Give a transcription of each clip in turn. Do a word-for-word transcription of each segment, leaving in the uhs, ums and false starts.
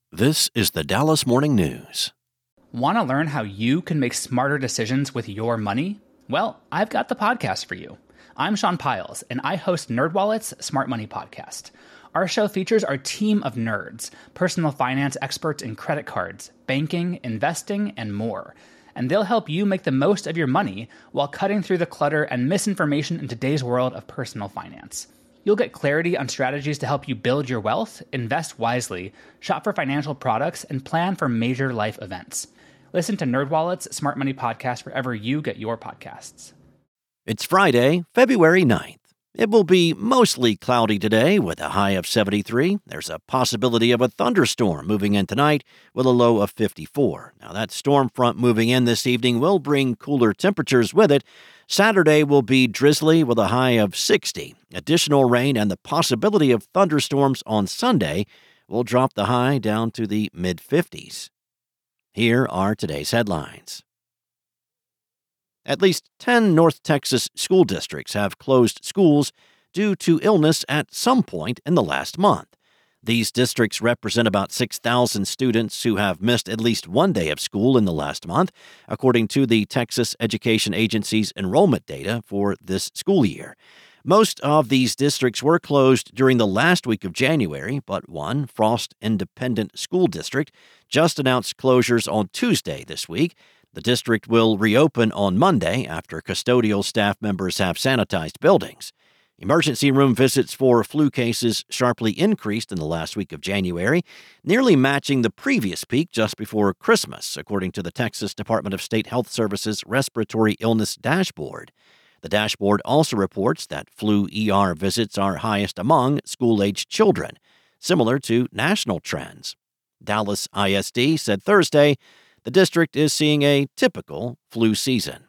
This is the Dallas Morning News. Want to learn how you can make smarter decisions with your money? Well, I've got the podcast for you. I'm Sean Piles, and I host NerdWallet's Smart Money Podcast. Our show features our team of nerds, personal finance experts in credit cards, banking, investing, and more. And they'll help you make the most of your money while cutting through the clutter and misinformation in today's world of personal finance. You'll get clarity on strategies to help you build your wealth, invest wisely, shop for financial products, and plan for major life events. Listen to NerdWallet's Smart Money Podcast wherever you get your podcasts. It's Friday, February ninth. It will be mostly cloudy today with a high of seventy-three. There's a possibility of a thunderstorm moving in tonight with a low of fifty-four. Now, that storm front moving in this evening will bring cooler temperatures with it. Saturday will be drizzly with a high of sixty. Additional rain and the possibility of thunderstorms on Sunday will drop the high down to the mid-fifties. Here are today's headlines. At least ten North Texas school districts have closed schools due to illness at some point in the last month. These districts represent about six thousand students who have missed at least one day of school in the last month, according to the Texas Education Agency's enrollment data for this school year. Most of these districts were closed during the last week of January, but one, Frost Independent School District, just announced closures on Tuesday this week. The district will reopen on Monday after custodial staff members have sanitized buildings. Emergency room visits for flu cases sharply increased in the last week of January, nearly matching the previous peak just before Christmas, according to the Texas Department of State Health Services Respiratory Illness Dashboard. The dashboard also reports that flu E R visits are highest among school-aged children, similar to national trends. Dallas I S D said Thursday the district is seeing a typical flu season.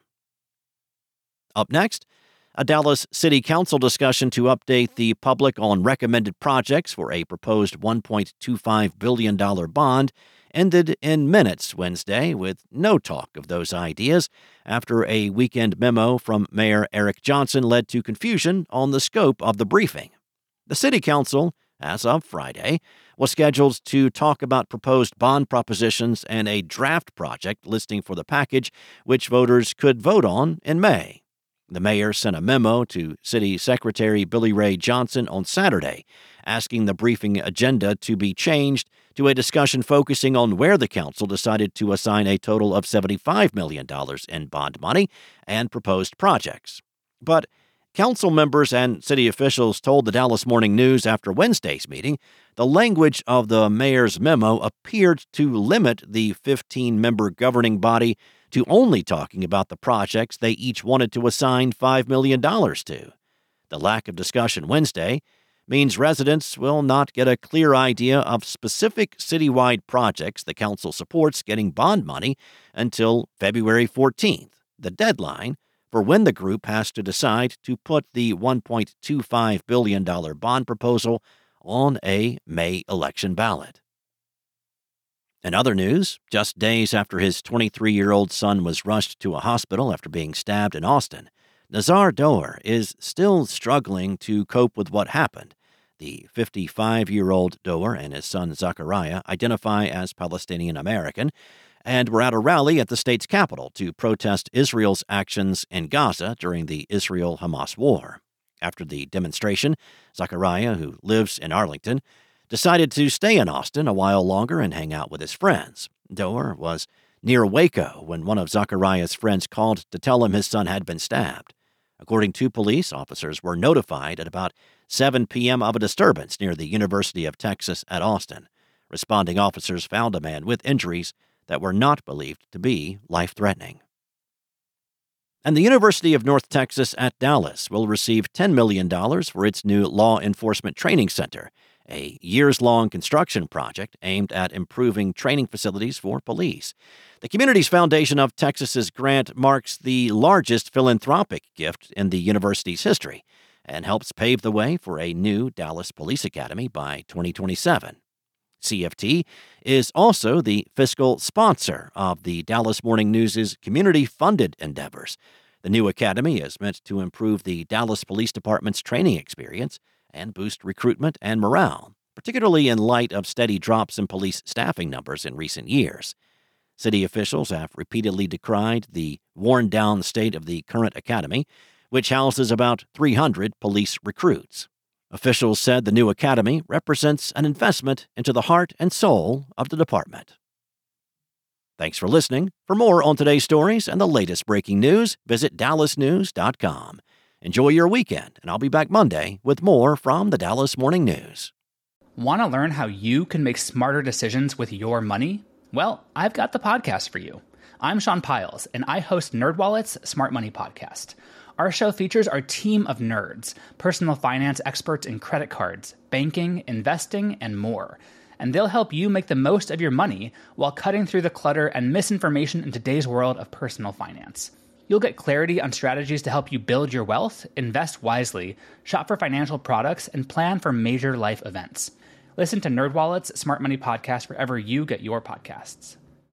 Up next, a Dallas City Council discussion to update the public on recommended projects for a proposed one point two five billion dollars bond ended in minutes Wednesday with no talk of those ideas after a weekend memo from Mayor Eric Johnson led to confusion on the scope of the briefing. The City Council, as of Friday, was scheduled to talk about proposed bond propositions and a draft project listing for the package, which voters could vote on in May. The mayor sent a memo to City Secretary Billy Ray Johnson on Saturday, asking the briefing agenda to be changed to a discussion focusing on where the council decided to assign a total of seventy-five million dollars in bond money and proposed projects. But council members and city officials told the Dallas Morning News after Wednesday's meeting the language of the mayor's memo appeared to limit the fifteen-member governing body to only talking about the projects they each wanted to assign five million dollars to. The lack of discussion Wednesday means residents will not get a clear idea of specific citywide projects the council supports getting bond money until February fourteenth, the deadline for when the group has to decide to put the one point two five billion dollars bond proposal on a May election ballot. In other news, just days after his twenty-three-year-old son was rushed to a hospital after being stabbed in Austin, Nazar Doer is still struggling to cope with what happened. The fifty-five-year-old Doer and his son Zachariah identify as Palestinian-American and were at a rally at the state's capital to protest Israel's actions in Gaza during the Israel-Hamas war. After the demonstration, Zachariah, who lives in Arlington, decided to stay in Austin a while longer and hang out with his friends. Doer was near Waco when one of Zachariah's friends called to tell him his son had been stabbed. According to police, officers were notified at about seven p.m. of a disturbance near the University of Texas at Austin. Responding officers found a man with injuries that were not believed to be life-threatening. And the University of North Texas at Dallas will receive ten million dollars for its new Law Enforcement Training Center, a years-long construction project aimed at improving training facilities for police. The Communities Foundation of Texas's grant marks the largest philanthropic gift in the university's history and helps pave the way for a new Dallas Police Academy by twenty twenty-seven. C F T is also the fiscal sponsor of the Dallas Morning News' community-funded endeavors. The new academy is meant to improve the Dallas Police Department's training experience and boost recruitment and morale, particularly in light of steady drops in police staffing numbers in recent years. City officials have repeatedly decried the worn-down state of the current academy, which houses about three hundred police recruits. Officials said the new academy represents an investment into the heart and soul of the department. Thanks for listening. For more on today's stories and the latest breaking news, visit dallas news dot com. Enjoy your weekend, and I'll be back Monday with more from the Dallas Morning News. Want to learn how you can make smarter decisions with your money? Well, I've got the podcast for you. I'm Sean Piles, and I host NerdWallet's Smart Money Podcast. Our show features our team of nerds, personal finance experts in credit cards, banking, investing, and more. And they'll help you make the most of your money while cutting through the clutter and misinformation in today's world of personal finance. You'll get clarity on strategies to help you build your wealth, invest wisely, shop for financial products, and plan for major life events. Listen to NerdWallet's Smart Money Podcast wherever you get your podcasts.